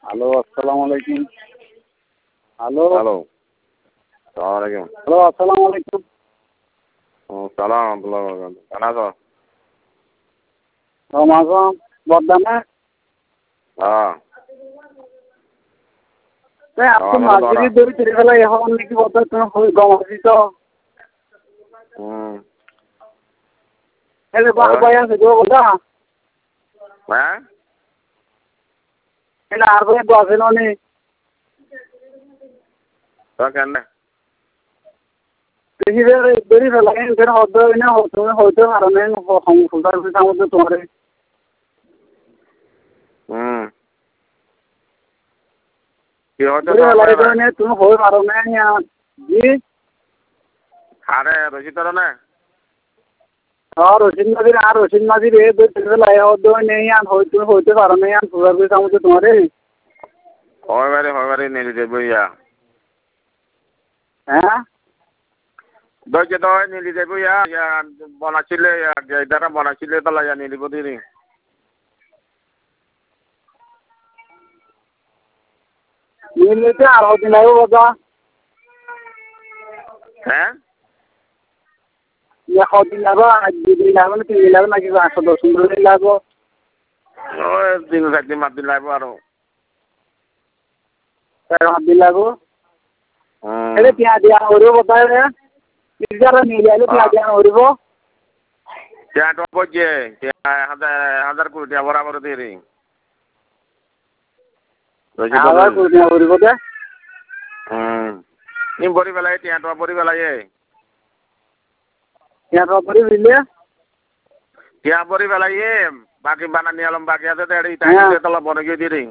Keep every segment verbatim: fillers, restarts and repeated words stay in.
Hello, আসসালামু আলাইকুম। Hello hello, সালাম আলাইকুম। হ্যালো, আসসালামু আলাইকুম। ও সালাম আব্দুল্লাহ বরকাত। কেন আছো? রমাজন বর্দানে হ্যাঁ আপনি আমাকে তো মাঝিরি দড়ি তেরে ফেলা এখন নাকি বলতে তুমি গমাছি তো হুম এলে বাই আছে গো বলদা হ্যাঁ এটা আর করে বাসে ননি তো কেন দেখি দড়ি ফেলা এখানে হতে না হতে হইতে কারণে সংসার মধ্যে তোমার হুম কি হচ্ছে দড়ি ফেলা এখানে তুমি হয়ে পারো না জি আরে রশিদ তোর না আর রশিদ মাঝির আর রশিদ মাঝির এ দড়ি ফেলা হতে নেই আর হইতে হইতে পারো না আর সংসার মধ্যে তোমার হয় বারে হয় বারে নিয়ে যাবো ইয়া হ্যাঁ দইকে তো নিয়ে যাবো ইয়া ইয়া বনাছিলে ইয়া বনাছিলে তো ইয়া নিয়ে দিব দিদি নিলে আর দিন লাগবে বাবা হ্যাঁ দিন লাগবে দুদিন লাগবে না তিন দিন লাগবে নাকি আটশো দশ পনেরো দিন লাগবে ওই তিন চার দিন পাঁচ দিন লাগবে আরো চার পাঁচ দিন লাগবে হুম এলে পেঁয়াজ দিয়া হরিব বোধহয় রে নিজেরা নিয়ে যাইলে পেঁয়াজ দিয়া হরিব ત્યાં તો પહોંચીએ ત્યાં હજાર હજાર કોટી ત્યાં બરાબર થઈ રહી হাজার করে দিয়া হরিব দে હમ એમ ભરી પેલાય ત્યાં તો ભરી પેલાય পেঁয়াজ করে দিলে ત્યાં ભરી પેલાય બાકી બાના નિયલમ બાકી আছে તો એડી ટાઈમ તલા બને ગઈ દીરી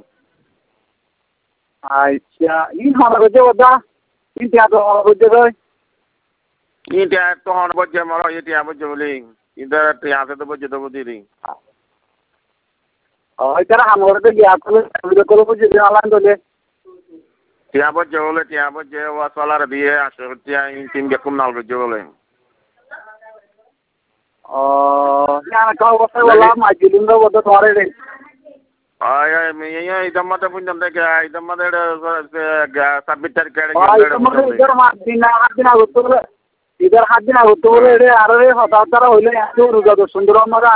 আচ্ছা ইন হন করছে বোধা ইন পেঁয়াজ করছে কই ই ત્યાં તો હણ બજે મારો એ ત્યાં બજે બોલી ઇધર ત્યાં से तो બજે તો દીરી ওই তারা হাম করতে গিয়া করে ভিডিও কল বুঝে দিয়ে আলান দলে ત્યાં બજે બોલે ત્યાં બજે ওয়াসালার বিয়ে আছে ત્યાં তিন বেকুম নাল বজে বলে ও না কাও কথা বলা মাইজিলিন দো বদ তোমারে রে ay ay mi ya idam mata punjam de ga idam mata ga sabit tar kade ওই তোমারে ইধর মাস দিন আট দিন আগে তো ইধর হাত দিন আগে তো রে আরে হতা তারা হইলে এত রোজা সুন্দর আমরা